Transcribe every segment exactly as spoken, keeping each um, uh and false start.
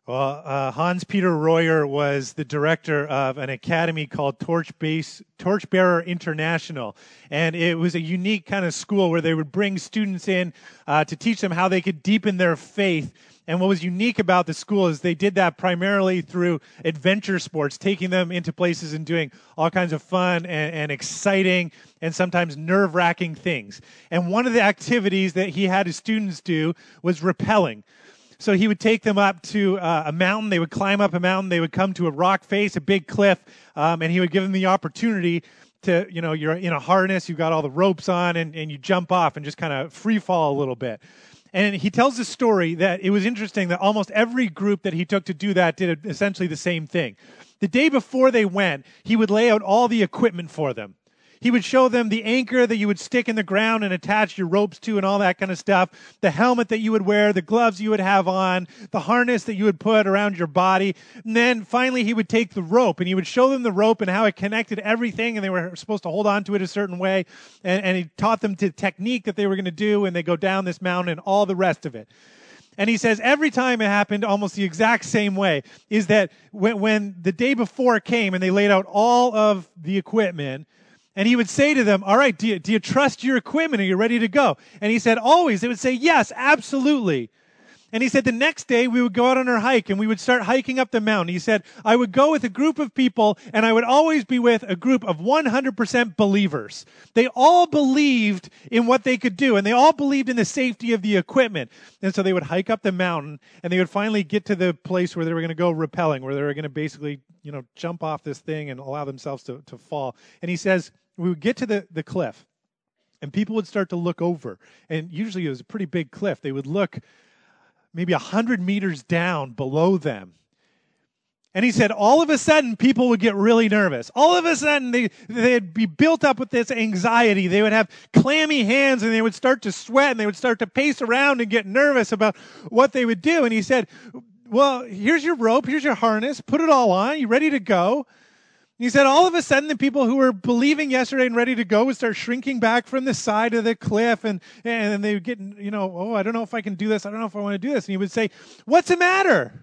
Well, uh, Hans-Peter Royer was the director of an academy called Torch Base, Torchbearer International, and it was a unique kind of school where they would bring students in uh, to teach them how they could deepen their faith. And what was unique about the school is they did that primarily through adventure sports, taking them into places and doing all kinds of fun and, and exciting and sometimes nerve-wracking things. And one of the activities that he had his students do was rappelling. So he would take them up to uh, a mountain. They would climb up a mountain. They would come to a rock face, a big cliff, um, and he would give them the opportunity to, you know, you're in a harness, you've got all the ropes on, and, and you jump off and just kind of free fall a little bit. And he tells the story that it was interesting that almost every group that he took to do that did essentially the same thing. The day before they went, he would lay out all the equipment for them. He would show them the anchor that you would stick in the ground and attach your ropes to and all that kind of stuff, the helmet that you would wear, the gloves you would have on, the harness that you would put around your body. And then finally he would take the rope and he would show them the rope and how it connected everything, and they were supposed to hold on to it a certain way. And, and he taught them the technique that they were going to do, and they go down this mountain and all the rest of it. And he says every time it happened almost the exact same way, is that when, when the day before came and they laid out all of the equipment, and he would say to them, all right, do you, do you trust your equipment? Are you ready to go? And he said, always. They would say, yes, absolutely. And he said the next day we would go out on our hike and we would start hiking up the mountain. He said, I would go with a group of people and I would always be with a group of one hundred percent believers. They all believed in what they could do and they all believed in the safety of the equipment. And so they would hike up the mountain and they would finally get to the place where they were going to go rappelling, where they were going to basically, you know, jump off this thing and allow themselves to, to fall. And he says, we would get to the, the cliff and people would start to look over. And usually it was a pretty big cliff. They would look maybe one hundred meters down below them. And he said all of a sudden people would get really nervous. All of a sudden they, they'd be built up with this anxiety. They would have clammy hands and they would start to sweat and they would start to pace around and get nervous about what they would do. And he said, well, here's your rope, here's your harness, put it all on, you ready to go? He said all of a sudden the people who were believing yesterday and ready to go would start shrinking back from the side of the cliff and, and they would get, you know, oh, I don't know if I can do this. I don't know if I want to do this. And he would say, what's the matter?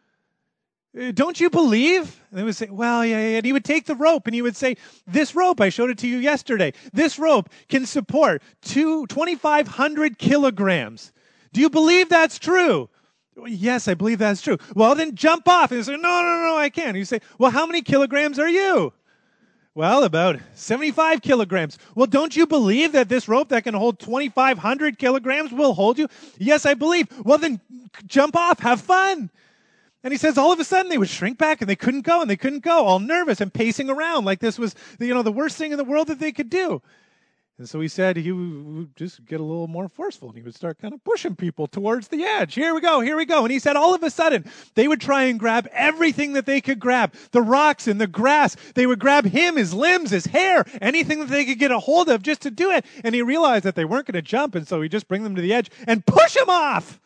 Don't you believe? And they would say, well, yeah, yeah. And he would take the rope and he would say, this rope, I showed it to you yesterday. This rope can support two, twenty-five hundred kilograms. Do you believe that's true? Yes, I believe that's true. Well, then jump off. And he said, no, no, no, I can't. You say, well, how many kilograms are you? Well, about seventy-five kilograms. Well, don't you believe that this rope that can hold twenty-five hundred kilograms will hold you? Yes, I believe. Well, then jump off. Have fun. And he says all of a sudden they would shrink back and they couldn't go and they couldn't go, all nervous and pacing around like this was, you know, the worst thing in the world that they could do. And so he said he would just get a little more forceful and he would start kind of pushing people towards the edge. Here we go, here we go. And he said all of a sudden they would try and grab everything that they could grab, the rocks and the grass. They would grab him, his limbs, his hair, anything that they could get a hold of just to do it. And he realized that they weren't going to jump, and so he'd just bring them to the edge and push them off.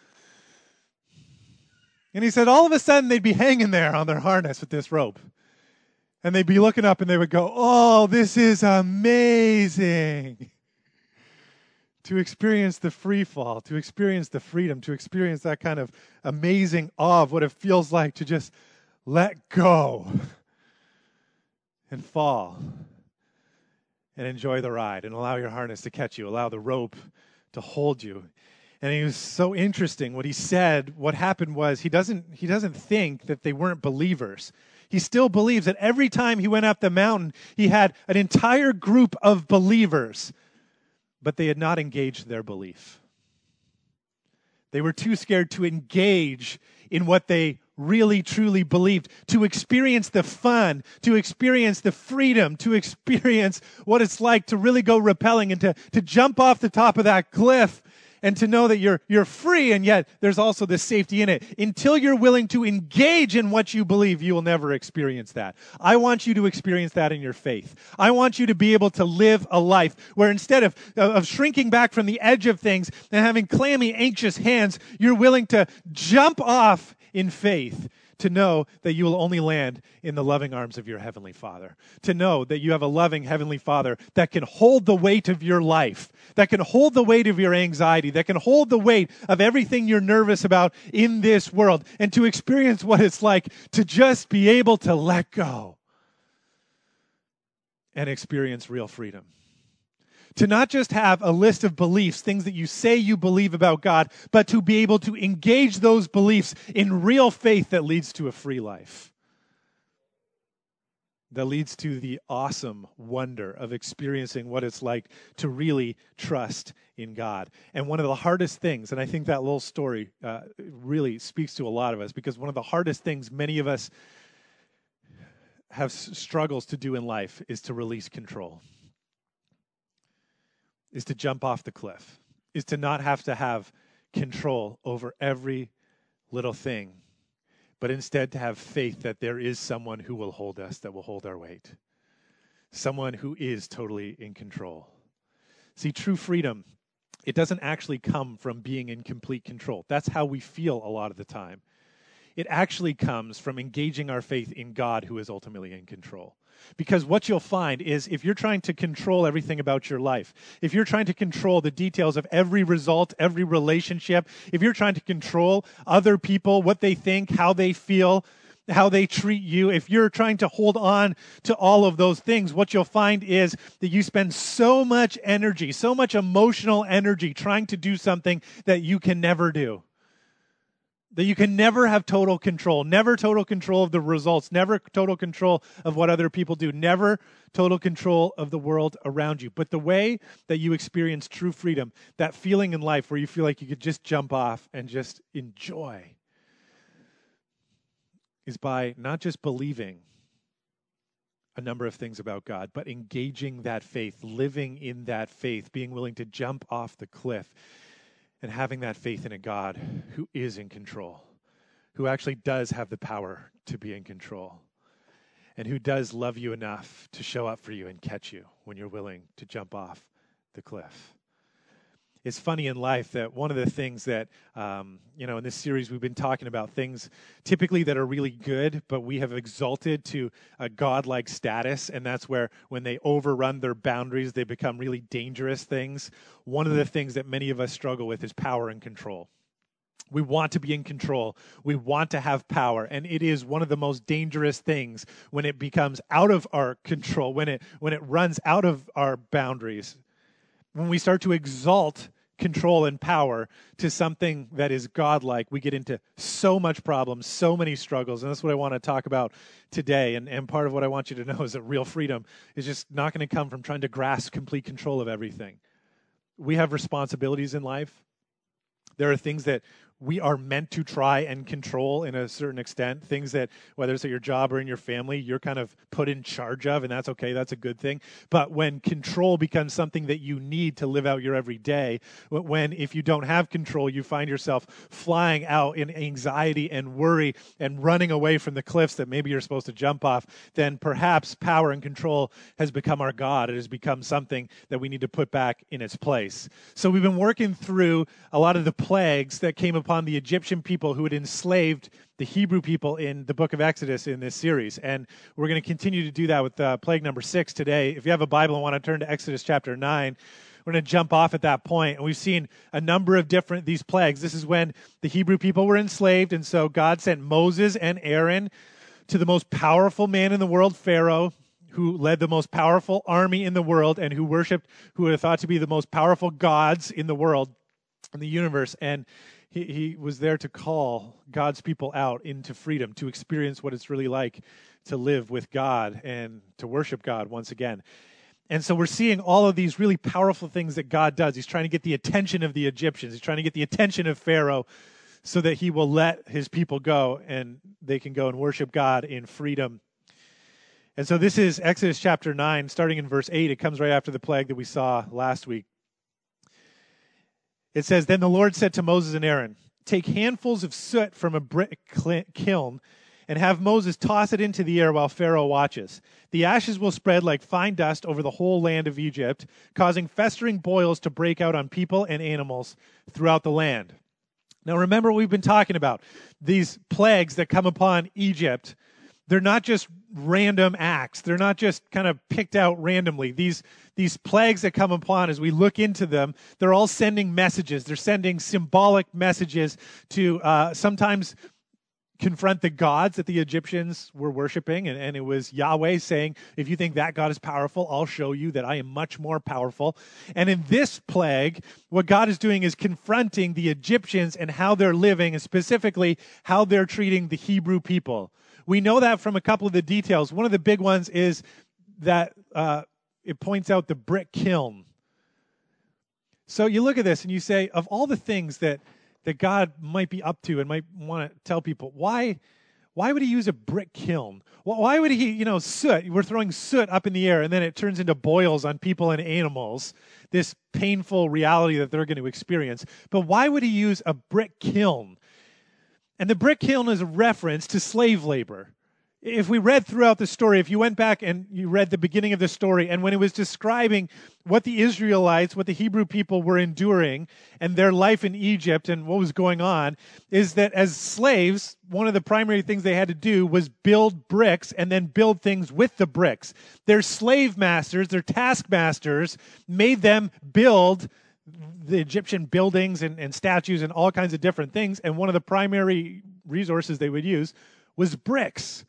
And he said all of a sudden they'd be hanging there on their harness with this rope. And they'd be looking up and they would go, oh, this is amazing. To experience the free fall, to experience the freedom, to experience that kind of amazing awe of what it feels like to just let go and fall and enjoy the ride and allow your harness to catch you, allow the rope to hold you. And it was so interesting what he said. What happened was he doesn't he doesn't think that they weren't believers. He still believes that every time he went up the mountain, he had an entire group of believers, but they had not engaged their belief. They were too scared to engage in what they really, truly believed, to experience the fun, to experience the freedom, to experience what it's like to really go rappelling and to, to jump off the top of that cliff and to know that you're you're free, and yet there's also this safety in it. Until you're willing to engage in what you believe, you will never experience that. I want you to experience that in your faith. I want you to be able to live a life where instead of, of shrinking back from the edge of things and having clammy, anxious hands, you're willing to jump off in faith, to know that you will only land in the loving arms of your Heavenly Father, to know that you have a loving Heavenly Father that can hold the weight of your life, that can hold the weight of your anxiety, that can hold the weight of everything you're nervous about in this world, and to experience what it's like to just be able to let go and experience real freedom. To not just have a list of beliefs, things that you say you believe about God, but to be able to engage those beliefs in real faith that leads to a free life. That leads to the awesome wonder of experiencing what it's like to really trust in God. And one of the hardest things, and I think that little story uh, really speaks to a lot of us, because one of the hardest things many of us have s- struggles to do in life is to release control. Is to jump off the cliff, is to not have to have control over every little thing, but instead to have faith that there is someone who will hold us, that will hold our weight. Someone who is totally in control. See, true freedom, it doesn't actually come from being in complete control. That's how we feel a lot of the time. It actually comes from engaging our faith in God, who is ultimately in control. Because what you'll find is if you're trying to control everything about your life, if you're trying to control the details of every result, every relationship, if you're trying to control other people, what they think, how they feel, how they treat you, if you're trying to hold on to all of those things, what you'll find is that you spend so much energy, so much emotional energy trying to do something that you can never do. That you can never have total control, never total control of the results, never total control of what other people do, never total control of the world around you. But the way that you experience true freedom, that feeling in life where you feel like you could just jump off and just enjoy, is by not just believing a number of things about God, but engaging that faith, living in that faith, being willing to jump off the cliff, and having that faith in a God who is in control, who actually does have the power to be in control, and who does love you enough to show up for you and catch you when you're willing to jump off the cliff. It's funny in life that one of the things that, um, you know, in this series we've been talking about things typically that are really good, but we have exalted to a godlike status, and that's where when they overrun their boundaries, they become really dangerous things. One of the things that many of us struggle with is power and control. We want to be in control. We want to have power, and it is one of the most dangerous things when it becomes out of our control, when it when it runs out of our boundaries. When we start to exalt control and power to something that is godlike, we get into so much problems, so many struggles, and that's what I want to talk about today. And, and part of what I want you to know is that real freedom is just not going to come from trying to grasp complete control of everything. We have responsibilities in life. There are things that we are meant to try and control in a certain extent, things that, whether it's at your job or in your family, you're kind of put in charge of, and that's okay, that's a good thing. But when control becomes something that you need to live out your everyday, when if you don't have control, you find yourself flying out in anxiety and worry and running away from the cliffs that maybe you're supposed to jump off, then perhaps power and control has become our God. It has become something that we need to put back in its place. So we've been working through a lot of the plagues that came upon the Egyptian people who had enslaved the Hebrew people in the book of Exodus in this series. And we're going to continue to do that with uh, plague number six today. If you have a Bible and want to turn to Exodus chapter nine, we're going to jump off at that point. And we've seen a number of different, these plagues. This is when the Hebrew people were enslaved. And so God sent Moses and Aaron to the most powerful man in the world, Pharaoh, who led the most powerful army in the world and who worshiped, who were thought to be the most powerful gods in the world, in the universe. And He, he was there to call God's people out into freedom, to experience what it's really like to live with God and to worship God once again. And so we're seeing all of these really powerful things that God does. He's trying to get the attention of the Egyptians. He's trying to get the attention of Pharaoh so that he will let his people go and they can go and worship God in freedom. And so this is Exodus chapter nine, starting in verse eight. It comes right after the plague that we saw last week. It says, "Then the Lord said to Moses and Aaron, take handfuls of soot from a brick kiln and have Moses toss it into the air while Pharaoh watches. The ashes will spread like fine dust over the whole land of Egypt, causing festering boils to break out on people and animals throughout the land." Now remember what we've been talking about. These plagues that come upon Egypt, they're not just random acts. They're not just kind of picked out randomly. These, these plagues that come upon, as we look into them, they're all sending messages. They're sending symbolic messages to uh, sometimes confront the gods that the Egyptians were worshiping. And, and it was Yahweh saying, if you think that God is powerful, I'll show you that I am much more powerful. And in this plague, what God is doing is confronting the Egyptians and how they're living, and specifically how they're treating the Hebrew people. We know that from a couple of the details. One of the big ones is that uh, it points out the brick kiln. So you look at this and you say, of all the things that that God might be up to and might want to tell people, why why would he use a brick kiln? Why would he, you know, soot, we're throwing soot up in the air and then it turns into boils on people and animals, this painful reality that they're going to experience. But why would he use a brick kiln? And the brick kiln is a reference to slave labor. If we read throughout the story, if you went back and you read the beginning of the story, and when it was describing what the Israelites, what the Hebrew people were enduring, and their life in Egypt and what was going on, is that as slaves, one of the primary things they had to do was build bricks and then build things with the bricks. Their slave masters, their taskmasters, made them build the Egyptian buildings and, and statues and all kinds of different things, and one of the primary resources they would use was bricks.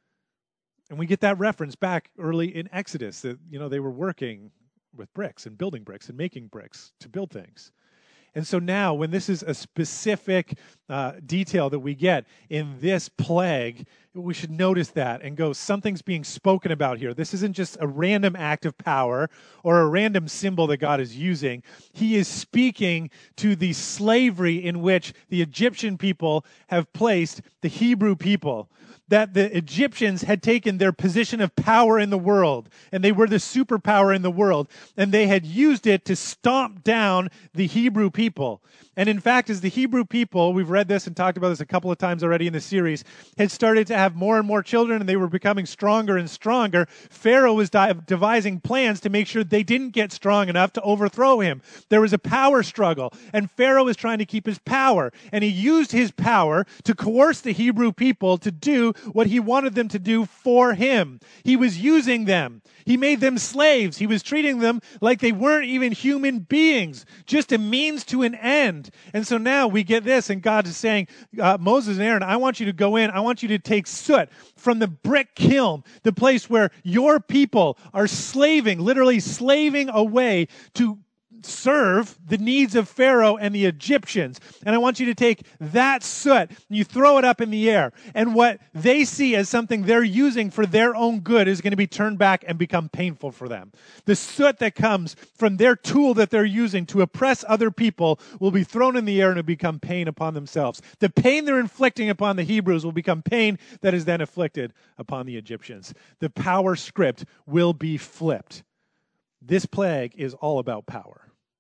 And we get that reference back early in Exodus that, you know, they were working with bricks and building bricks and making bricks to build things. And so now when this is a specific uh, detail that we get in this plague, we should notice that and go, something's being spoken about here. This isn't just a random act of power or a random symbol that God is using. He is speaking to the slavery in which the Egyptian people have placed the Hebrew people. That the Egyptians had taken their position of power in the world, and they were the superpower in the world, and they had used it to stomp down the Hebrew people. And in fact, as the Hebrew people, we've read this and talked about this a couple of times already in the series, had started to have more and more children, and they were becoming stronger and stronger, Pharaoh was di- devising plans to make sure they didn't get strong enough to overthrow him. There was a power struggle, and Pharaoh was trying to keep his power, and he used his power to coerce the Hebrew people to do what he wanted them to do for him. He was using them. He made them slaves. He was treating them like they weren't even human beings, just a means to an end. And so now we get this, and God is saying, uh, Moses and Aaron, I want you to go in. I want you to take soot from the brick kiln, the place where your people are slaving, literally slaving away to serve the needs of Pharaoh and the Egyptians. And I want you to take that soot and you throw it up in the air. And what they see as something they're using for their own good is going to be turned back and become painful for them. The soot that comes from their tool that they're using to oppress other people will be thrown in the air and will become pain upon themselves. The pain they're inflicting upon the Hebrews will become pain that is then afflicted upon the Egyptians. The power script will be flipped. This plague is all about power.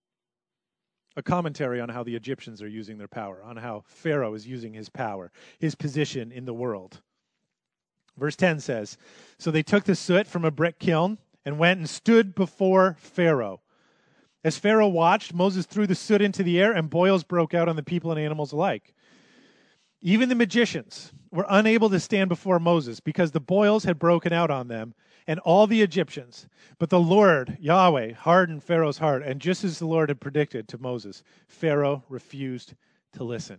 A commentary on how the Egyptians are using their power, on how Pharaoh is using his power, his position in the world. Verse ten says, so they took the soot from a brick kiln and went and stood before Pharaoh. As Pharaoh watched, Moses threw the soot into the air and boils broke out on the people and animals alike. Even the magicians were unable to stand before Moses because the boils had broken out on them and all the Egyptians. But the Lord, Yahweh, hardened Pharaoh's heart, and just as the Lord had predicted to Moses, Pharaoh refused to listen.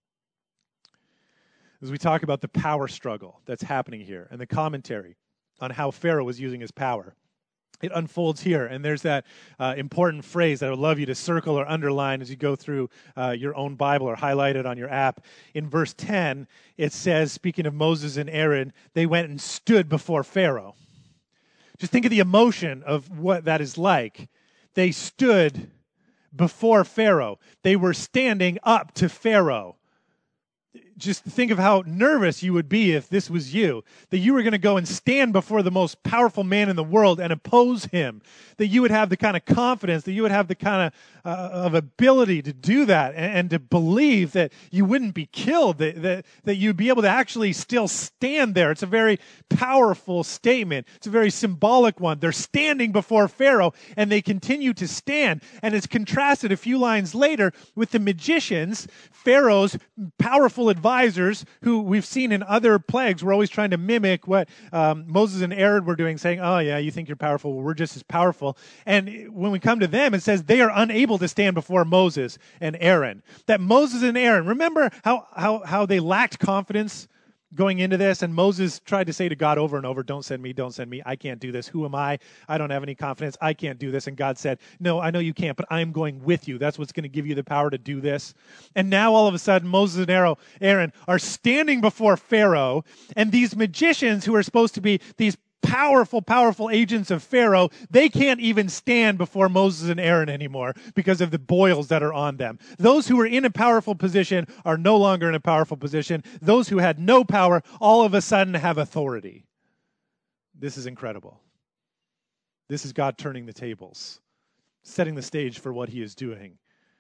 As we talk about the power struggle that's happening here and the commentary on how Pharaoh was using his power, it unfolds here. And there's that uh, important phrase that I would love you to circle or underline as you go through uh, your own Bible or highlight it on your app. In verse ten, it says, speaking of Moses and Aaron, they went and stood before Pharaoh. Just think of the emotion of what that is like. They stood before Pharaoh. They were standing up to Pharaoh. just think of how nervous you would be if this was you, that you were going to go and stand before the most powerful man in the world and oppose him, that you would have the kind of confidence, that you would have the kind of, uh, of ability to do that and, and to believe that you wouldn't be killed, that, that, that you'd be able to actually still stand there. It's a very powerful statement. It's a very symbolic one. They're standing before Pharaoh, and they continue to stand. And it's contrasted a few lines later with the magicians, Pharaoh's powerful advisors, who we've seen in other plagues. We're always trying to mimic what um, Moses and Aaron were doing, saying, oh yeah, you think you're powerful, well, we're just as powerful. And when we come to them, it says they are unable to stand before Moses and Aaron. That Moses and Aaron, remember how, how, how they lacked confidence going into this, and Moses tried to say to God over and over, don't send me, don't send me, I can't do this, who am I? I don't have any confidence, I can't do this. And God said, no, I know you can't, but I'm going with you. That's what's going to give you the power to do this. And now all of a sudden, Moses and Aaron are standing before Pharaoh, and these magicians who are supposed to be these powerful, powerful agents of Pharaoh, they can't even stand before Moses and Aaron anymore because of the boils that are on them. Those who were in a powerful position are no longer in a powerful position. Those who had no power all of a sudden have authority. This is incredible. This is God turning the tables, setting the stage for what he is doing.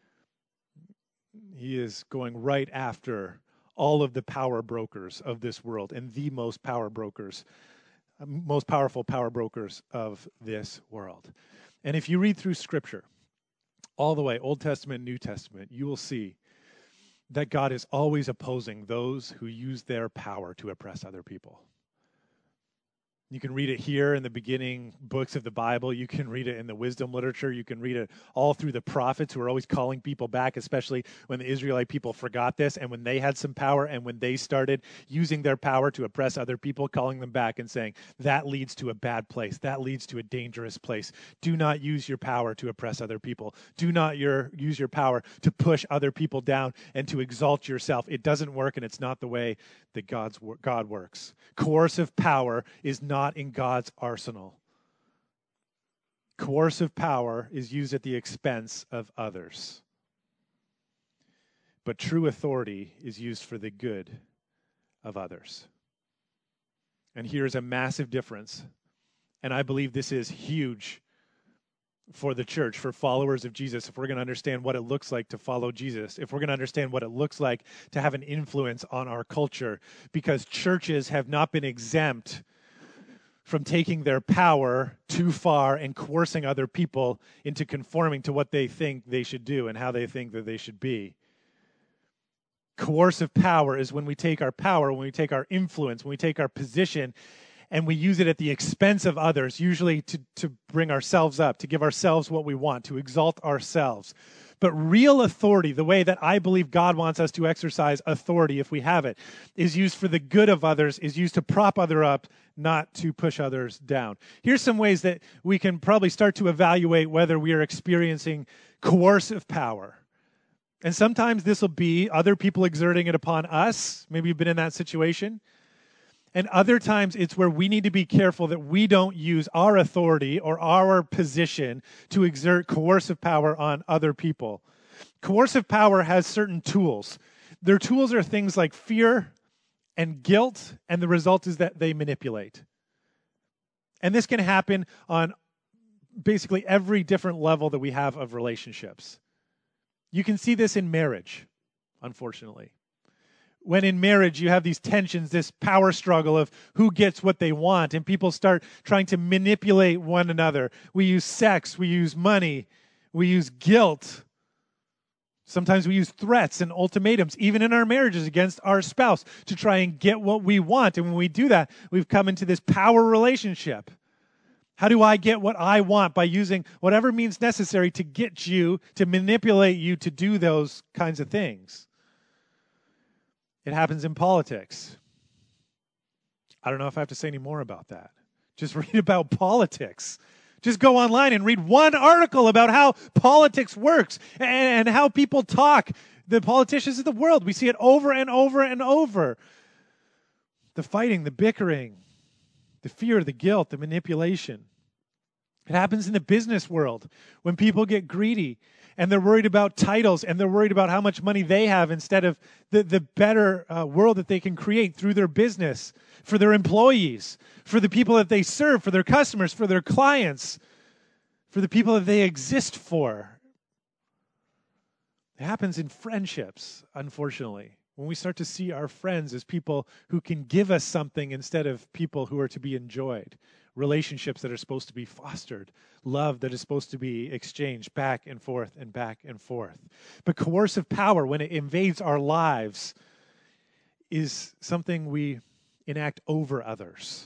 He is going right after all of the power brokers of this world and the most power brokers most powerful power brokers of this world. And if you read through Scripture, all the way, Old Testament, New Testament, you will see that God is always opposing those who use their power to oppress other people. You can read it here in the beginning books of the Bible. You can read it in the wisdom literature. You can read it all through the prophets who are always calling people back, especially when the Israelite people forgot this and when they had some power and when they started using their power to oppress other people, calling them back and saying, that leads to a bad place. That leads to a dangerous place. Do not use your power to oppress other people. Do not your, use your power to push other people down and to exalt yourself. It doesn't work, and it's not the way that God's God works. Coercive power is not in God's arsenal. Coercive power is used at the expense of others. But true authority is used for the good of others. And here's a massive difference. And I believe this is huge for the church, for followers of Jesus, if we're going to understand what it looks like to follow Jesus, if we're going to understand what it looks like to have an influence on our culture, because churches have not been exempt from taking their power too far and coercing other people into conforming to what they think they should do and how they think that they should be. Coercive power is when we take our power, when we take our influence, when we take our position, and we use it at the expense of others, usually to, to bring ourselves up, to give ourselves what we want, to exalt ourselves. But real authority, the way that I believe God wants us to exercise authority, if we have it, is used for the good of others, is used to prop others up, not to push others down. Here's some ways that we can probably start to evaluate whether we are experiencing coercive power. And sometimes this will be other people exerting it upon us. Maybe you've been in that situation. And other times it's where we need to be careful that we don't use our authority or our position to exert coercive power on other people. Coercive power has certain tools. Their tools are things like fear and guilt, and the result is that they manipulate. And this can happen on basically every different level that we have of relationships. You can see this in marriage, unfortunately. When in marriage you have these tensions, this power struggle of who gets what they want, and people start trying to manipulate one another. We use sex, we use money, we use guilt. Sometimes we use threats and ultimatums, even in our marriages, against our spouse to try and get what we want. And when we do that, we've come into this power relationship. How do I get what I want? By using whatever means necessary to get you, to manipulate you to do those kinds of things. It happens in politics. I don't know if I have to say any more about that. Just read about politics. Just go online and read one article about how politics works and, and how people talk. The politicians of the world. We see it over and over and over. The fighting, the bickering, the fear, the guilt, the manipulation. It happens in the business world when people get greedy and they're worried about titles, and they're worried about how much money they have instead of the, the better uh, world that they can create through their business, for their employees, for the people that they serve, for their customers, for their clients, for the people that they exist for. It happens in friendships, unfortunately, when we start to see our friends as people who can give us something instead of people who are to be enjoyed. Relationships that are supposed to be fostered, love that is supposed to be exchanged back and forth and back and forth. But coercive power, when it invades our lives, is something we enact over others.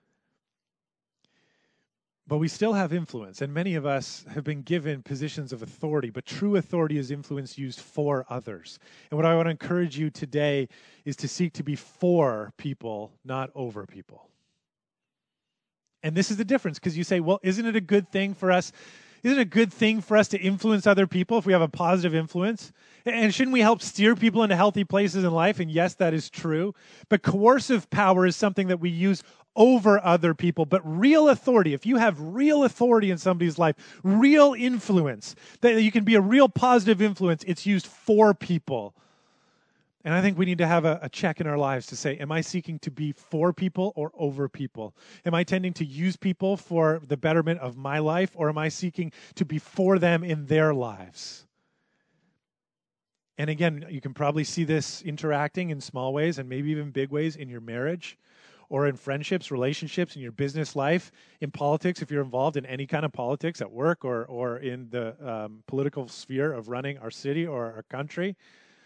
But we still have influence, and many of us have been given positions of authority, but true authority is influence used for others. And what I want to encourage you today is to seek to be for people, not over people. And this is the difference, because you say, well, isn't it a good thing for us? Isn't it a good thing for us to influence other people if we have a positive influence? And shouldn't we help steer people into healthy places in life? And yes, that is true. But coercive power is something that we use over other people. But real authority, if you have real authority in somebody's life, real influence, that you can be a real positive influence, it's used for people. And I think we need to have a, a check in our lives to say, am I seeking to be for people or over people? Am I tending to use people for the betterment of my life, or am I seeking to be for them in their lives? And again, you can probably see this interacting in small ways and maybe even big ways in your marriage or in friendships, relationships, in your business life, in politics, if you're involved in any kind of politics at work or, or in the um, political sphere of running our city or our country.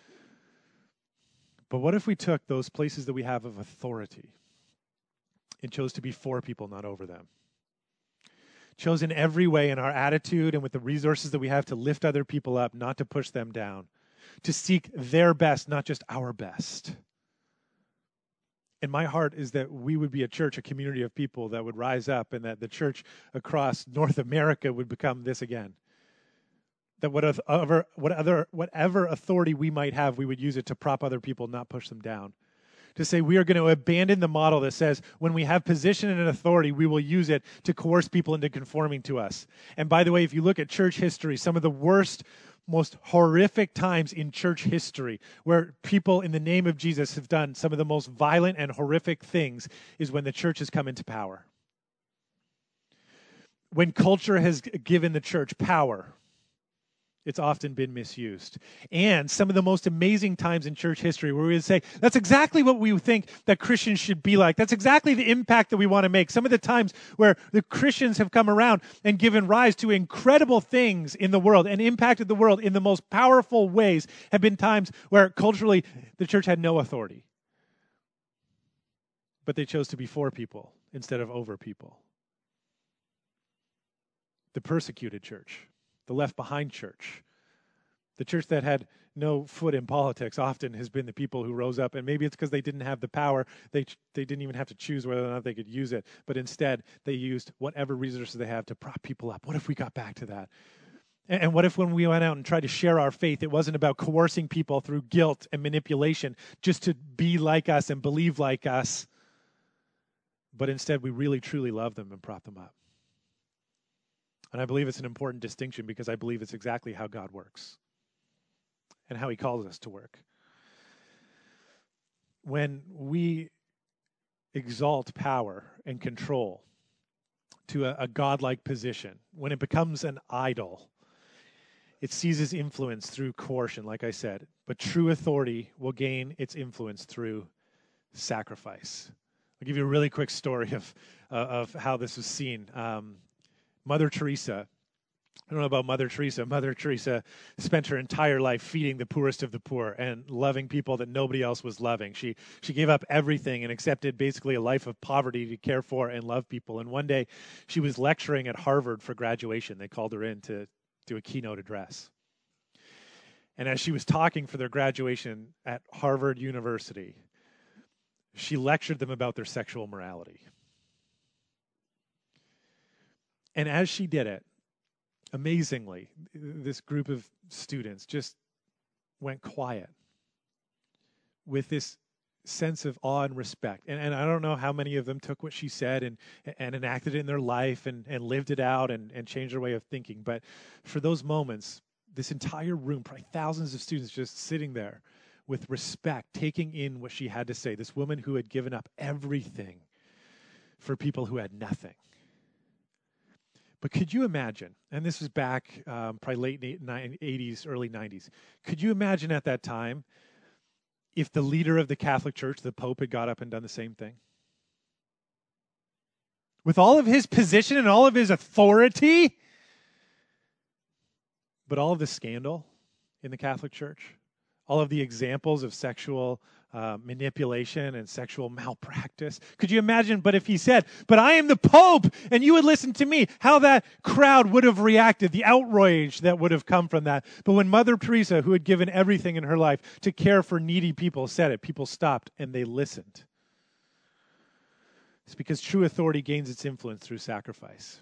But what if we took those places that we have of authority and chose to be for people, not over them? Chose in every way in our attitude and with the resources that we have to lift other people up, not to push them down. To seek their best, not just our best. And my heart is that we would be a church, a community of people that would rise up, and that the church across North America would become this again. That whatever, whatever, whatever authority we might have, we would use it to prop other people, not push them down. To say we are going to abandon the model that says when we have position and authority, we will use it to coerce people into conforming to us. And by the way, if you look at church history, some of the worst, most horrific times in church history where people in the name of Jesus have done some of the most violent and horrific things is when the church has come into power. When culture has given the church power, it's often been misused. And some of the most amazing times in church history where we would say, that's exactly what we think that Christians should be like. That's exactly the impact that we want to make. Some of the times where the Christians have come around and given rise to incredible things in the world and impacted the world in the most powerful ways have been times where culturally the church had no authority. But they chose to be for people instead of over people. The persecuted church. The left behind church. The church that had no foot in politics often has been the people who rose up, and maybe it's because they didn't have the power. They they didn't even have to choose whether or not they could use it, but instead they used whatever resources they have to prop people up. What if we got back to that? And, and what if when we went out and tried to share our faith, it wasn't about coercing people through guilt and manipulation just to be like us and believe like us, but instead we really truly love them and prop them up? And I believe it's an important distinction because I believe it's exactly how God works and how he calls us to work. When we exalt power and control to a, a godlike position, when it becomes an idol, it seizes influence through coercion, like I said. But true authority will gain its influence through sacrifice. I'll give you a really quick story of, uh, of how this was seen. Um, Mother Teresa, I don't know about Mother Teresa. Mother Teresa spent her entire life feeding the poorest of the poor and loving people that nobody else was loving. She she gave up everything and accepted basically a life of poverty to care for and love people. And one day she was lecturing at Harvard for graduation. They called her in to do a keynote address. And as she was talking for their graduation at Harvard University, she lectured them about their sexual morality. And as she did it, amazingly, this group of students just went quiet with this sense of awe and respect. And, and I don't know how many of them took what she said and, and enacted it in their life and, and lived it out and, and changed their way of thinking. But for those moments, this entire room, probably thousands of students just sitting there with respect, taking in what she had to say. This woman who had given up everything for people who had nothing. But could you imagine, and this was back um, probably late eighties, early nineties, could you imagine at that time if the leader of the Catholic Church, the Pope, had got up and done the same thing? With all of his position and all of his authority, but all of the scandal in the Catholic Church, all of the examples of sexual uh, manipulation and sexual malpractice. Could you imagine, but if he said, but I am the Pope, and you would listen to me, how that crowd would have reacted, the outrage that would have come from that. But when Mother Teresa, who had given everything in her life to care for needy people, said it, people stopped and they listened. It's because true authority gains its influence through sacrifice.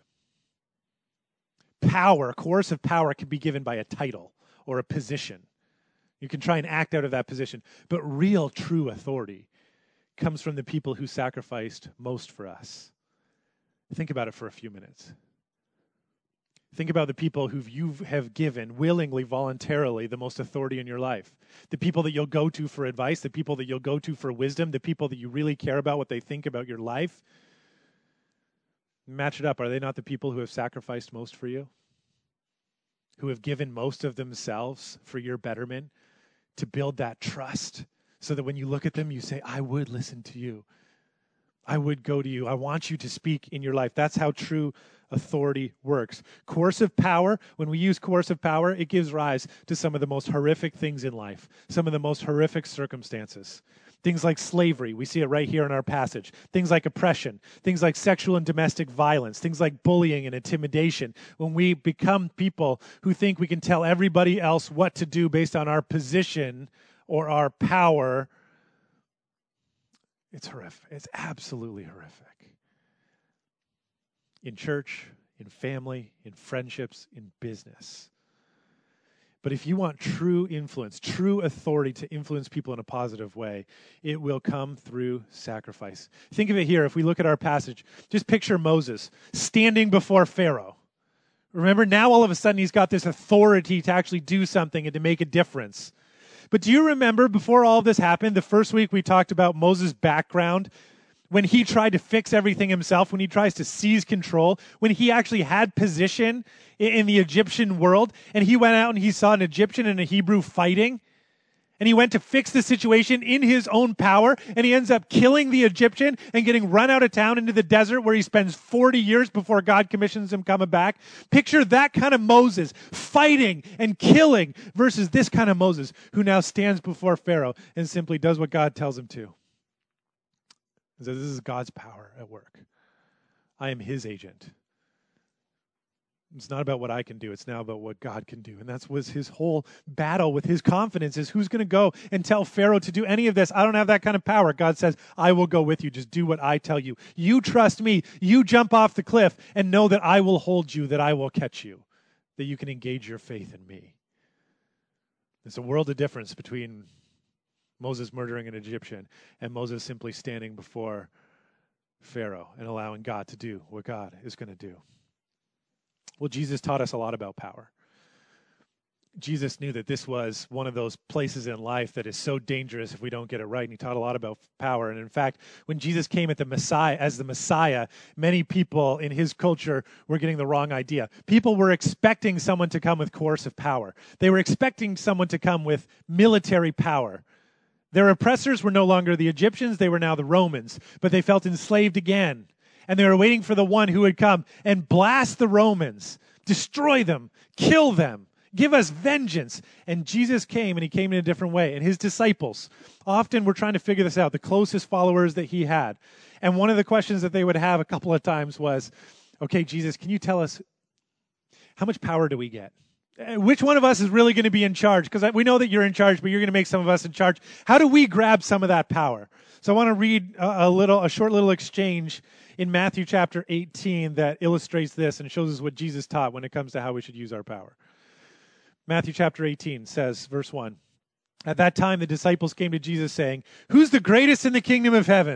Power, coercive power, can be given by a title or a position. You can try and act out of that position. But real, true authority comes from the people who sacrificed most for us. Think about it for a few minutes. Think about the people who you have given willingly, voluntarily, the most authority in your life. The people that you'll go to for advice, the people that you'll go to for wisdom, the people that you really care about what they think about your life. Match it up. Are they not the people who have sacrificed most for you? Who have given most of themselves for your betterment to build that trust so that when you look at them, you say, I would listen to you. I would go to you. I want you to speak in your life. That's how true authority works. Coercive power, when we use coercive power, it gives rise to some of the most horrific things in life, some of the most horrific circumstances. Things like slavery, we see it right here in our passage. Things like oppression, things like sexual and domestic violence, things like bullying and intimidation. When we become people who think we can tell everybody else what to do based on our position or our power, it's horrific. It's absolutely horrific. In church, in family, in friendships, in business. But if you want true influence, true authority to influence people in a positive way, it will come through sacrifice. Think of it here. If we look at our passage, just picture Moses standing before Pharaoh. Remember, now all of a sudden he's got this authority to actually do something and to make a difference. But do you remember before all this happened, the first week we talked about Moses' background, when he tried to fix everything himself, when he tries to seize control, when he actually had position in the Egyptian world, and he went out and he saw an Egyptian and a Hebrew fighting, and he went to fix the situation in his own power, and he ends up killing the Egyptian and getting run out of town into the desert where he spends forty years before God commissions him coming back. Picture that kind of Moses fighting and killing versus this kind of Moses who now stands before Pharaoh and simply does what God tells him to. So this is God's power at work. I am his agent. It's not about what I can do. It's now about what God can do. And that was his whole battle with his confidence is who's going to go and tell Pharaoh to do any of this? I don't have that kind of power. God says, I will go with you. Just do what I tell you. You trust me. You jump off the cliff and know that I will hold you, that I will catch you, that you can engage your faith in me. There's a world of difference between Moses murdering an Egyptian and Moses simply standing before Pharaoh and allowing God to do what God is going to do. Well, Jesus taught us a lot about power. Jesus knew that this was one of those places in life that is so dangerous if we don't get it right, and he taught a lot about power. And in fact, when Jesus came at the Messiah as the Messiah, many people in his culture were getting the wrong idea. People were expecting someone to come with coercive power. They were expecting someone to come with military power. Their oppressors were no longer the Egyptians, they were now the Romans, but they felt enslaved again. And they were waiting for the one who would come and blast the Romans, destroy them, kill them, give us vengeance. And Jesus came, and he came in a different way. And his disciples often were trying to figure this out, the closest followers that he had. And one of the questions that they would have a couple of times was, okay, Jesus, can you tell us, how much power do we get? Which one of us is really going to be in charge? Because we know that you're in charge, but you're going to make some of us in charge. How do we grab some of that power? So I want to read a, a little, a short little exchange in Matthew chapter eighteen that illustrates this and shows us what Jesus taught when it comes to how we should use our power. Matthew chapter eighteen says, verse one, at that time the disciples came to Jesus saying, who's the greatest in the kingdom of heaven?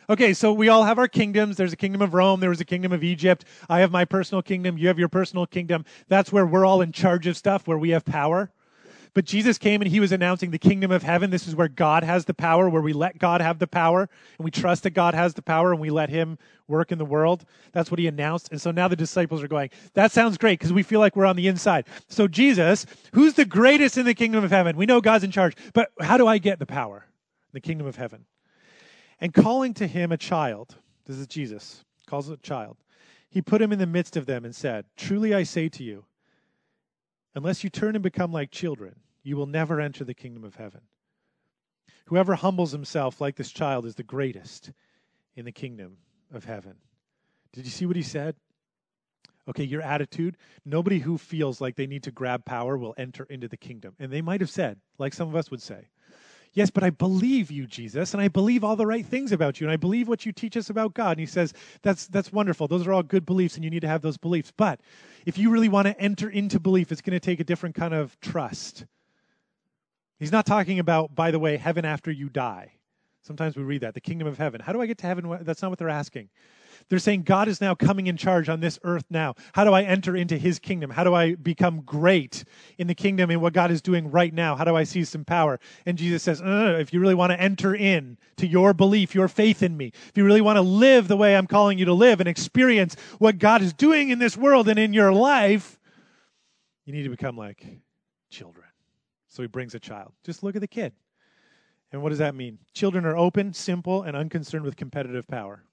Okay, so we all have our kingdoms. There's a kingdom of Rome. There was a kingdom of Egypt. I have my personal kingdom. You have your personal kingdom. That's where we're all in charge of stuff, where we have power. But Jesus came and he was announcing the kingdom of heaven. This is where God has the power, where we let God have the power, and we trust that God has the power, and we let him work in the world. That's what he announced. And so now the disciples are going, that sounds great, because we feel like we're on the inside. So Jesus, who's the greatest in the kingdom of heaven? We know God's in charge, but how do I get the power in the kingdom of heaven? And calling to him a child, this is Jesus, calls it a child, he put him in the midst of them and said, truly I say to you, unless you turn and become like children, you will never enter the kingdom of heaven. Whoever humbles himself like this child is the greatest in the kingdom of heaven. Did you see what he said? Okay, your attitude, nobody who feels like they need to grab power will enter into the kingdom. And they might have said, like some of us would say, yes, but I believe you, Jesus, and I believe all the right things about you, and I believe what you teach us about God. And he says, that's that's wonderful. Those are all good beliefs, and you need to have those beliefs. But if you really want to enter into belief, it's going to take a different kind of trust. He's not talking about, by the way, heaven after you die. Sometimes we read that, the kingdom of heaven. How do I get to heaven? That's not what they're asking. They're saying God is now coming in charge on this earth now. How do I enter into his kingdom? How do I become great in the kingdom and what God is doing right now? How do I see some power? And Jesus says, no, no, no, if you really want to enter in to your belief, your faith in me, if you really want to live the way I'm calling you to live and experience what God is doing in this world and in your life, you need to become like children. So he brings a child. Just look at the kid. And what does that mean? Children are open, simple, and unconcerned with competitive power.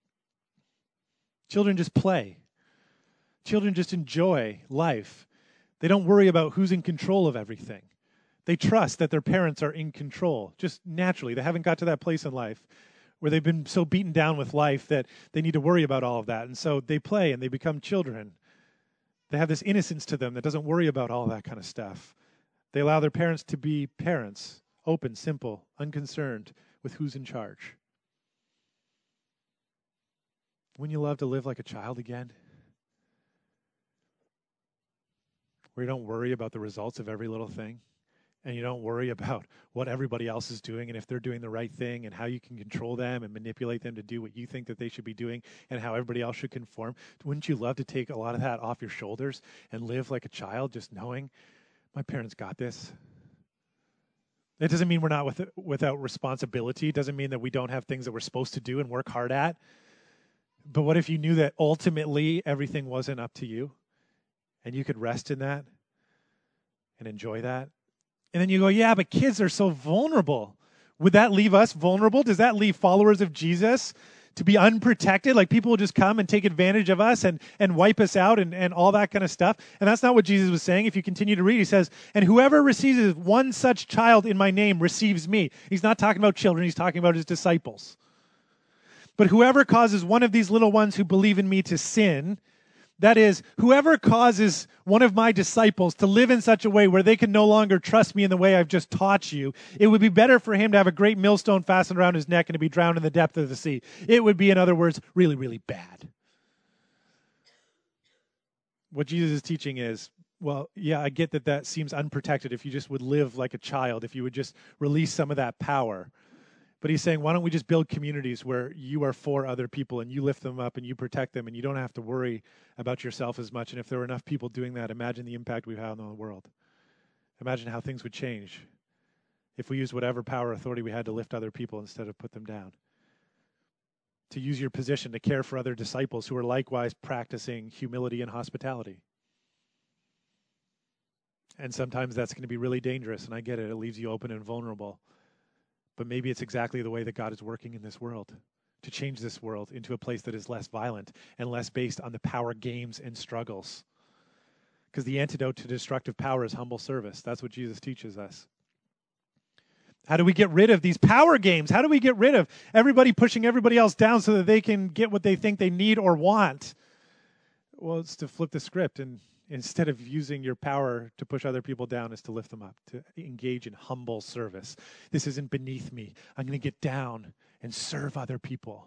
Children just play. Children just enjoy life. They don't worry about who's in control of everything. They trust that their parents are in control, just naturally. They haven't got to that place in life where they've been so beaten down with life that they need to worry about all of that. And so they play and they become children. They have this innocence to them that doesn't worry about all that kind of stuff. They allow their parents to be parents, open, simple, unconcerned with who's in charge. Wouldn't you love to live like a child again? Where you don't worry about the results of every little thing, and you don't worry about what everybody else is doing and if they're doing the right thing and how you can control them and manipulate them to do what you think that they should be doing and how everybody else should conform. Wouldn't you love to take a lot of that off your shoulders and live like a child, just knowing my parents got this? It doesn't mean we're not with, without responsibility. It doesn't mean that we don't have things that we're supposed to do and work hard at. But what if you knew that ultimately everything wasn't up to you and you could rest in that and enjoy that? And then you go, yeah, but kids are so vulnerable. Would that leave us vulnerable? Does that leave followers of Jesus to be unprotected? Like people will just come and take advantage of us and, and wipe us out and, and all that kind of stuff. And that's not what Jesus was saying. If you continue to read, he says, and whoever receives one such child in my name receives me. He's not talking about children. He's talking about his disciples. But whoever causes one of these little ones who believe in me to sin, that is, whoever causes one of my disciples to live in such a way where they can no longer trust me in the way I've just taught you, it would be better for him to have a great millstone fastened around his neck and to be drowned in the depth of the sea. It would be, in other words, really, really bad. What Jesus is teaching is, well, yeah, I get that that seems unprotected if you just would live like a child, if you would just release some of that power. But he's saying, why don't we just build communities where you are for other people and you lift them up and you protect them and you don't have to worry about yourself as much. And if there were enough people doing that, imagine the impact we've had on the world. Imagine how things would change if we used whatever power or authority we had to lift other people instead of put them down. To use your position to care for other disciples who are likewise practicing humility and hospitality. And sometimes that's going to be really dangerous, and I get it. It leaves you open and vulnerable. But maybe it's exactly the way that God is working in this world, to change this world into a place that is less violent and less based on the power games and struggles. Because the antidote to destructive power is humble service. That's what Jesus teaches us. How do we get rid of these power games? How do we get rid of everybody pushing everybody else down so that they can get what they think they need or want? Well, it's to flip the script, and instead of using your power to push other people down, is to lift them up, to engage in humble service. This isn't beneath me. I'm going to get down and serve other people.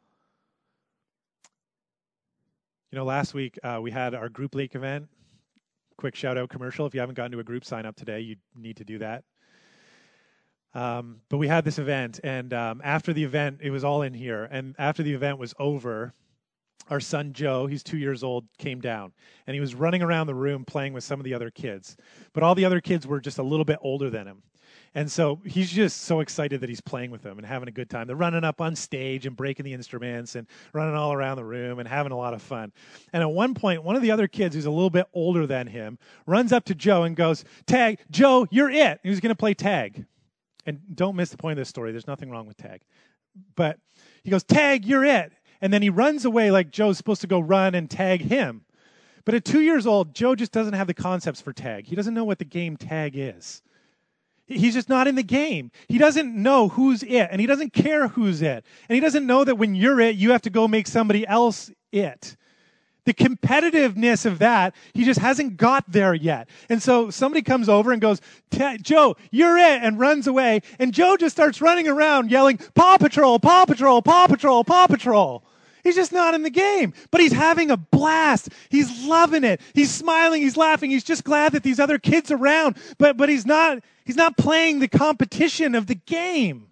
You know, last week uh, we had our Group Lake event. Quick shout out commercial. If you haven't gotten to a group, sign up today. You need to do that. Um, but we had this event, and um, after the event, it was all in here. And after the event was over, our son Joe, he's two years old, came down, and he was running around the room playing with some of the other kids. But all the other kids were just a little bit older than him. And so he's just so excited that he's playing with them and having a good time. They're running up on stage and breaking the instruments and running all around the room and having a lot of fun. And at one point, one of the other kids, who's a little bit older than him, runs up to Joe and goes, "Tag, Joe, you're it." He was going to play tag. And don't miss the point of this story. There's nothing wrong with tag. But he goes, "Tag, you're it." And then he runs away like Joe's supposed to go run and tag him. But at two years old, Joe just doesn't have the concepts for tag. He doesn't know what the game tag is. He's just not in the game. He doesn't know who's it, and he doesn't care who's it. And he doesn't know that when you're it, you have to go make somebody else it. The competitiveness of that, he just hasn't got there yet. And so somebody comes over and goes, "Joe, you're it," and runs away. And Joe just starts running around yelling, "Paw Patrol, Paw Patrol, Paw Patrol, Paw Patrol." He's just not in the game, but he's having a blast. He's loving it. He's smiling. He's laughing. He's just glad that these other kids are around, but, but he's not, he's not playing the competition of the game.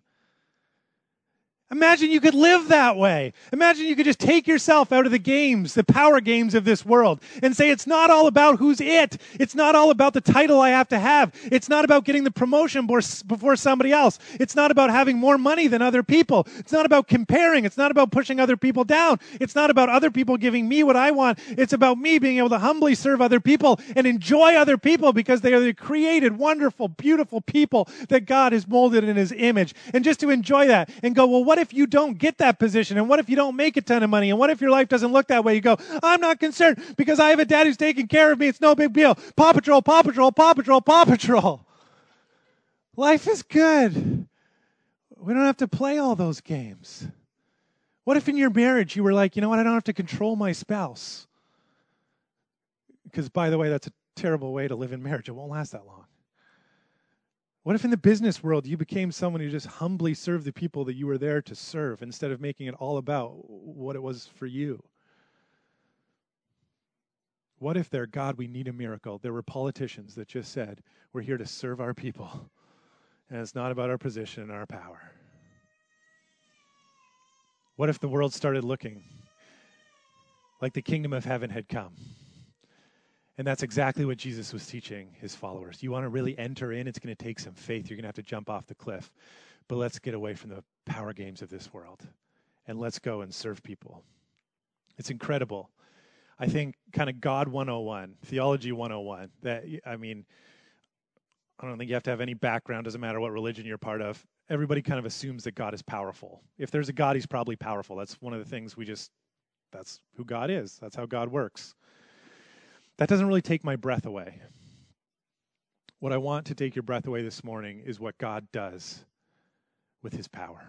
Imagine you could live that way. Imagine you could just take yourself out of the games, the power games of this world, and say it's not all about who's it. It's not all about the title I have to have. It's not about getting the promotion before somebody else. It's not about having more money than other people. It's not about comparing. It's not about pushing other people down. It's not about other people giving me what I want. It's about me being able to humbly serve other people and enjoy other people because they are the created, wonderful, beautiful people that God has molded in his image. And just to enjoy that and go, well, what if you don't get that position? And what if you don't make a ton of money? And what if your life doesn't look that way? You go, "I'm not concerned because I have a dad who's taking care of me. It's no big deal. Paw Patrol, Paw Patrol, Paw Patrol, Paw Patrol." Life is good. We don't have to play all those games. What if in your marriage you were like, "You know what? I don't have to control my spouse." Because, by the way, that's a terrible way to live in marriage. It won't last that long. What if in the business world you became someone who just humbly served the people that you were there to serve instead of making it all about what it was for you? What if there, "God, we need a miracle"? There were politicians that just said, "We're here to serve our people, and it's not about our position and our power." What if the world started looking like the kingdom of heaven had come? And that's exactly what Jesus was teaching his followers. You want to really enter in, it's going to take some faith. You're going to have to jump off the cliff. But let's get away from the power games of this world. And let's go and serve people. It's incredible. I think kind of God one oh one, Theology one oh one. That, I mean, I don't think you have to have any background. Doesn't matter what religion you're part of. Everybody kind of assumes that God is powerful. If there's a God, he's probably powerful. That's one of the things we just, that's who God is. That's how God works. That doesn't really take my breath away. What I want to take your breath away this morning is what God does with his power.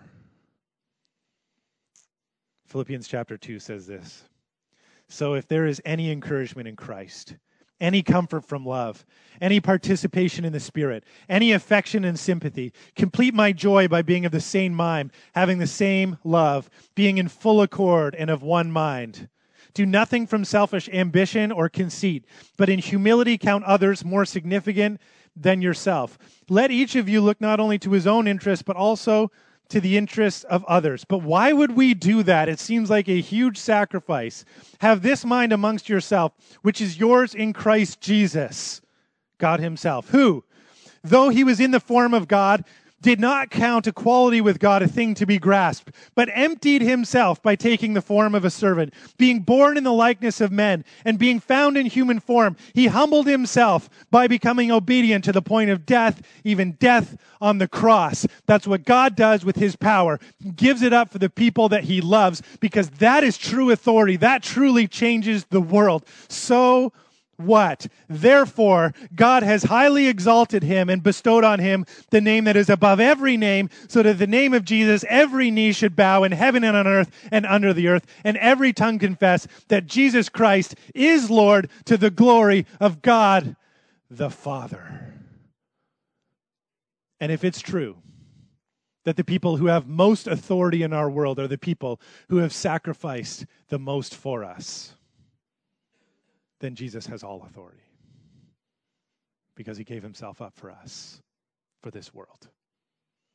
Philippians chapter two says this: "So if there is any encouragement in Christ, any comfort from love, any participation in the Spirit, any affection and sympathy, complete my joy by being of the same mind, having the same love, being in full accord and of one mind. Do nothing from selfish ambition or conceit, but in humility count others more significant than yourself. Let each of you look not only to his own interest, but also to the interests of others." But why would we do that? It seems like a huge sacrifice. "Have this mind amongst yourself, which is yours in Christ Jesus," God himself, "who, though he was in the form of God, did not count equality with God a thing to be grasped, but emptied himself by taking the form of a servant, being born in the likeness of men, and being found in human form, he humbled himself by becoming obedient to the point of death, even death on the cross." That's what God does with his power. He gives it up for the people that he loves, because that is true authority. That truly changes the world. So what? "Therefore, God has highly exalted him and bestowed on him the name that is above every name, so that at the name of Jesus every knee should bow in heaven and on earth and under the earth, and every tongue confess that Jesus Christ is Lord, to the glory of God the Father." And if it's true that the people who have most authority in our world are the people who have sacrificed the most for us, then Jesus has all authority, because he gave himself up for us, for this world.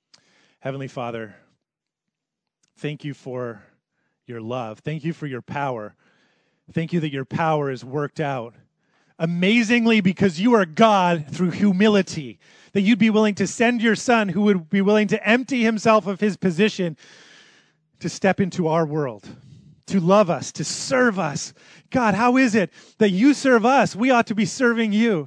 Heavenly Father, thank you for your love. Thank you for your power. Thank you that your power is worked out amazingly because you are God through humility, that you'd be willing to send your son who would be willing to empty himself of his position to step into our world, to love us, to serve us. God, how is it that you serve us? We ought to be serving you.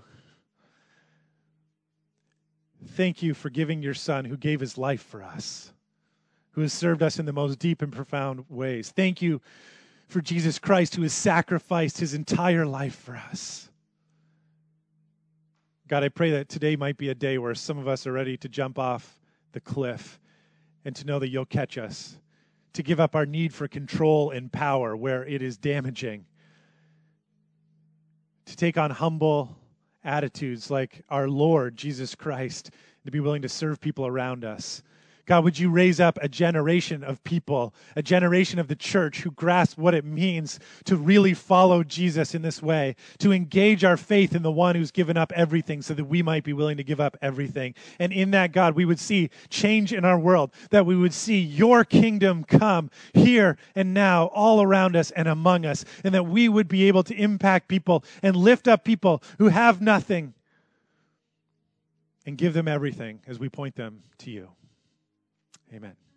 Thank you for giving your son who gave his life for us, who has served us in the most deep and profound ways. Thank you for Jesus Christ who has sacrificed his entire life for us. God, I pray that today might be a day where some of us are ready to jump off the cliff and to know that you'll catch us, to give up our need for control and power where it is damaging, to take on humble attitudes like our Lord Jesus Christ, to be willing to serve people around us. God, would you raise up a generation of people, a generation of the church who grasp what it means to really follow Jesus in this way, to engage our faith in the one who's given up everything so that we might be willing to give up everything. And in that, God, we would see change in our world, that we would see your kingdom come here and now all around us and among us, and that we would be able to impact people and lift up people who have nothing and give them everything as we point them to you. Amen.